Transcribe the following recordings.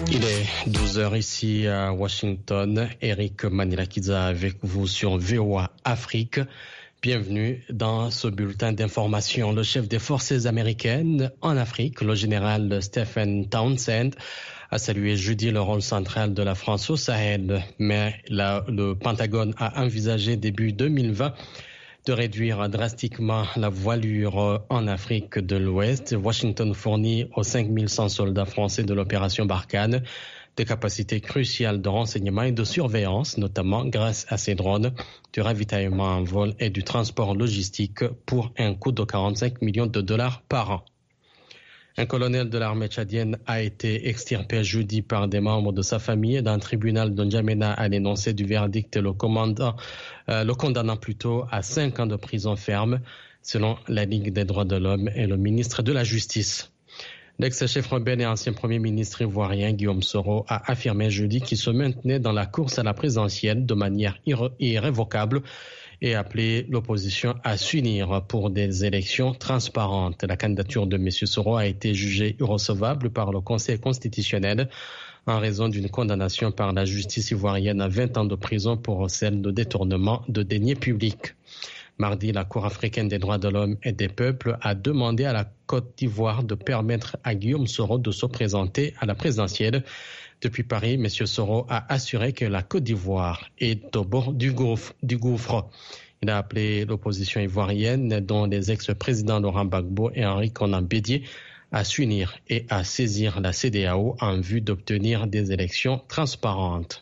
Il est 12h ici à Washington. Eric Manilakiza avec vous sur VOA Afrique. Bienvenue dans ce bulletin d'information. Le chef des forces américaines en Afrique, le général Stephen Townsend, a salué jeudi le rôle central de la France au Sahel. Mais le Pentagone a envisagé début 2020 de réduire drastiquement la voilure en Afrique de l'Ouest. Washington fournit aux 5100 soldats français de l'opération Barkhane des capacités cruciales de renseignement et de surveillance, notamment grâce à ces drones, du ravitaillement en vol et du transport logistique pour un coût de 45 millions de dollars par an. Un colonel de l'armée tchadienne a été extirpé jeudi par des membres de sa famille d'un tribunal de N'Djamena à l'énoncé du verdict, le condamnant plutôt à 5 ans de prison ferme, selon la Ligue des droits de l'homme et le ministre de la Justice. L'ex-chef rebelle et ancien premier ministre ivoirien Guillaume Soro a affirmé jeudi qu'il se maintenait dans la course à la présidentielle de manière irrévocable et appelé l'opposition à s'unir pour des élections transparentes. La candidature de M. Soro a été jugée irrecevable par le Conseil constitutionnel en raison d'une condamnation par la justice ivoirienne à 20 ans de prison pour celle de détournement de deniers publics. Mardi, la Cour africaine des droits de l'homme et des peuples a demandé à la Côte d'Ivoire de permettre à Guillaume Soro de se présenter à la présidentielle. Depuis Paris, M. Soro a assuré que la Côte d'Ivoire est au bord du gouffre. Il a appelé l'opposition ivoirienne, dont les ex-présidents Laurent Gbagbo et Henri Konan Bédié, à s'unir et à saisir la CEDEAO en vue d'obtenir des élections transparentes.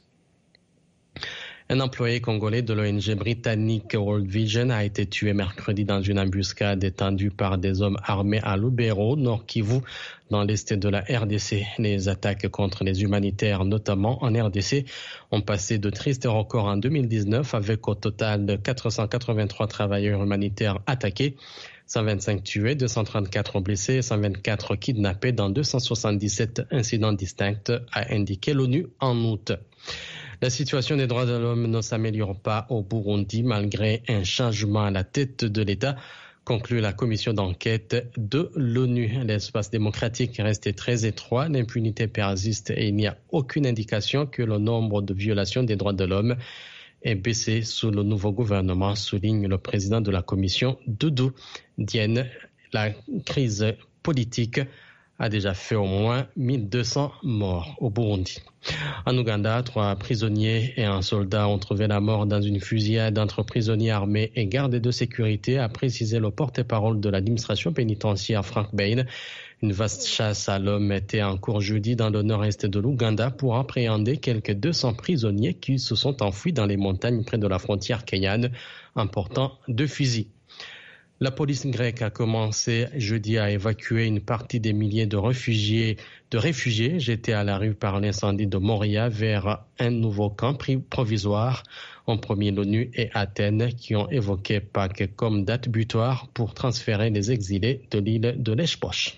Un employé congolais de l'ONG britannique World Vision a été tué mercredi dans une embuscade tendue par des hommes armés à Lubero, Nord Kivu, dans l'est de la RDC. Les attaques contre les humanitaires, notamment en RDC, ont passé de tristes records en 2019 avec au total de 483 travailleurs humanitaires attaqués, 125 tués, 234 blessés et 124 kidnappés dans 277 incidents distincts, a indiqué l'ONU en août. La situation des droits de l'homme ne s'améliore pas au Burundi malgré un changement à la tête de l'État, conclut la commission d'enquête de l'ONU. L'espace démocratique reste très étroit, l'impunité persiste et il n'y a aucune indication que le nombre de violations des droits de l'homme ait baissé sous le nouveau gouvernement, souligne le président de la commission, Doudou Diène. La crise politique a déjà fait au moins 1200 morts au Burundi. En Ouganda, 3 prisonniers et un soldat ont trouvé la mort dans une fusillade entre prisonniers armés et gardes de sécurité, a précisé le porte-parole de l'administration pénitentiaire Frank Bain. Une vaste chasse à l'homme était en cours jeudi dans le nord-est de l'Ouganda pour appréhender quelques 200 prisonniers qui se sont enfuis dans les montagnes près de la frontière kenyane en portant 2 fusils. La police grecque a commencé jeudi à évacuer une partie des milliers de réfugiés jetés à la rue par l'incendie de Moria vers un nouveau camp provisoire. En premier, l'ONU et Athènes qui ont évoqué Pâques comme date butoir pour transférer les exilés de l'île de Lesbos.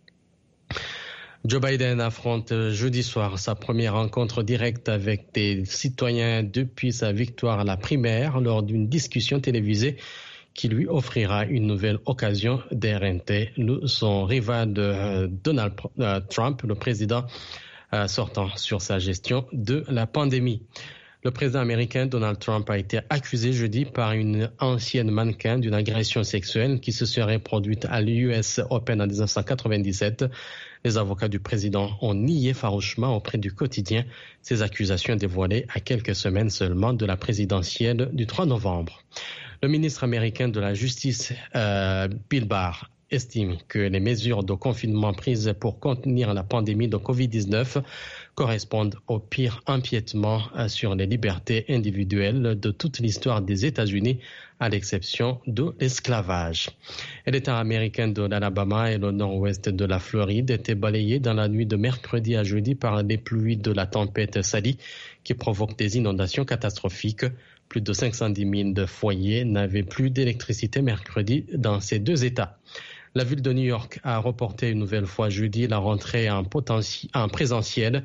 Joe Biden affronte jeudi soir sa première rencontre directe avec des citoyens depuis sa victoire à la primaire lors d'une discussion télévisée qui lui offrira une nouvelle occasion d'éreinter son rival Donald Trump, le président sortant, sur sa gestion de la pandémie. Le président américain Donald Trump a été accusé jeudi par une ancienne mannequin d'une agression sexuelle qui se serait produite à l'US Open en 1997. Les avocats du président ont nié farouchement auprès du quotidien ces accusations dévoilées à quelques semaines seulement de la présidentielle du 3 novembre. Le ministre américain de la Justice, Bill Barr, estime que les mesures de confinement prises pour contenir la pandémie de Covid-19 correspondent au pire empiètement sur les libertés individuelles de toute l'histoire des États-Unis, à l'exception de l'esclavage. L'État américain de l'Alabama et le nord-ouest de la Floride étaient balayés dans la nuit de mercredi à jeudi par les pluies de la tempête Sally qui provoquent des inondations catastrophiques. Plus de 510 000 foyers n'avaient plus d'électricité mercredi dans ces 2 États. La ville de New York a reporté une nouvelle fois jeudi la rentrée en présentiel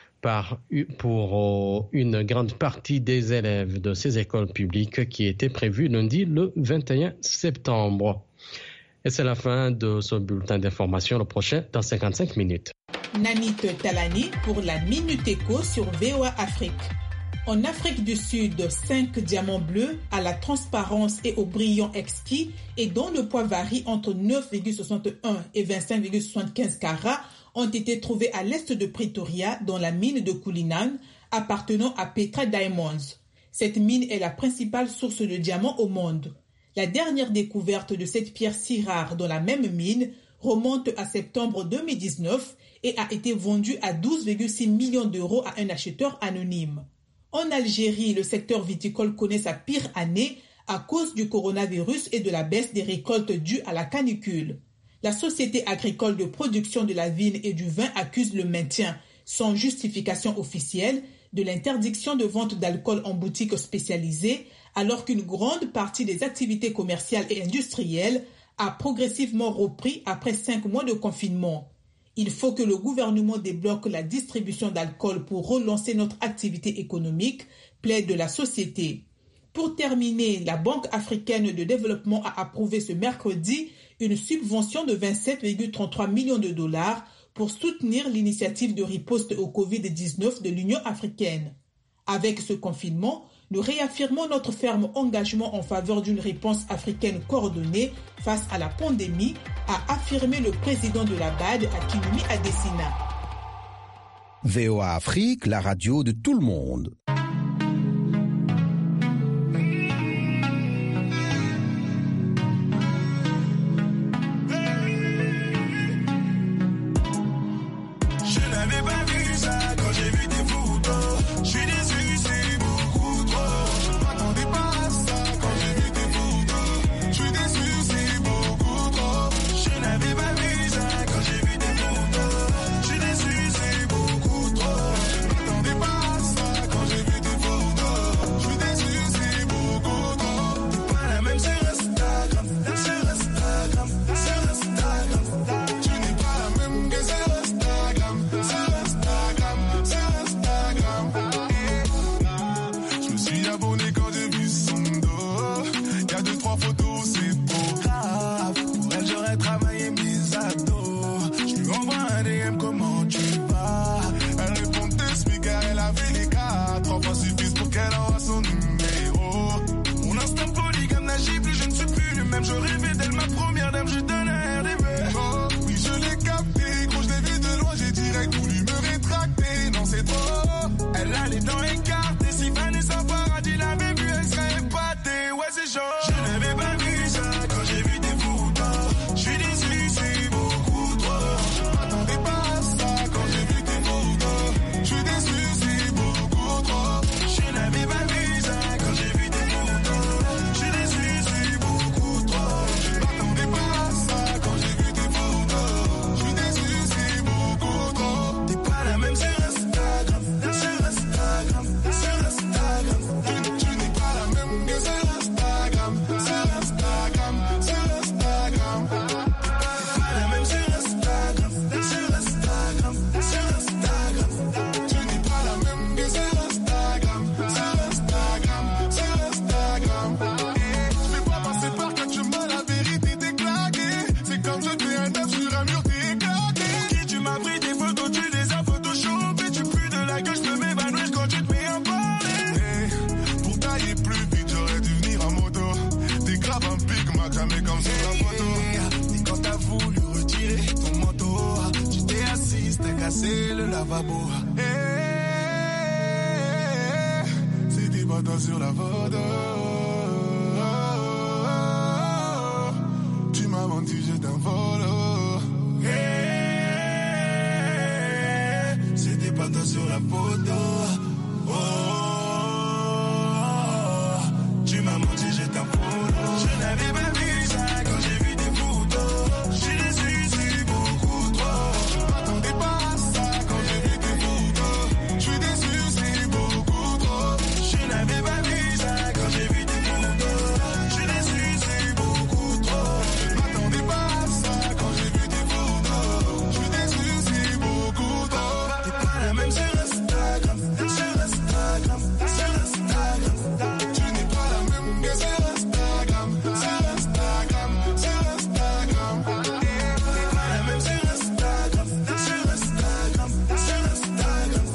pour une grande partie des élèves de ces écoles publiques qui était prévue lundi le 21 septembre. Et c'est la fin de ce bulletin d'information. Le prochain dans 55 minutes. Nanit Talani pour la Minute Éco sur VOA Afrique. En Afrique du Sud, 5 diamants bleus à la transparence et au brillant exquis et dont le poids varie entre 9,61 et 25,75 carats ont été trouvés à l'est de Pretoria dans la mine de Cullinan appartenant à Petra Diamonds. Cette mine est la principale source de diamants au monde. La dernière découverte de cette pierre si rare dans la même mine remonte à septembre 2019 et a été vendue à 12,6 millions d'euros à un acheteur anonyme. En Algérie, le secteur viticole connaît sa pire année à cause du coronavirus et de la baisse des récoltes dues à la canicule. La Société agricole de production de la vigne et du vin accuse le maintien, sans justification officielle, de l'interdiction de vente d'alcool en boutique spécialisée, alors qu'une grande partie des activités commerciales et industrielles a progressivement repris après 5 mois de confinement. Il faut que le gouvernement débloque la distribution d'alcool pour relancer notre activité économique, plaide la société. Pour terminer, la Banque africaine de développement a approuvé ce mercredi une subvention de 27,33 millions de dollars pour soutenir l'initiative de riposte au Covid-19 de l'Union africaine. Avec ce confinement, nous réaffirmons notre ferme engagement en faveur d'une réponse africaine coordonnée face à la pandémie, a affirmé le président de la BAD, Akinwumi Adesina. VOA Afrique, la radio de tout le monde. C'est le lavabo. C'était pas toi sur la photo. Tu m'as menti, je t'envole. C'était pas toi sur la photo. Tu m'as menti, je t'envole. Je n'avais pas vu ça quand j'ai vu tes photos. Je suis déçu, c'est beaucoup trop. Je m'attendais pas. Sur Instagram,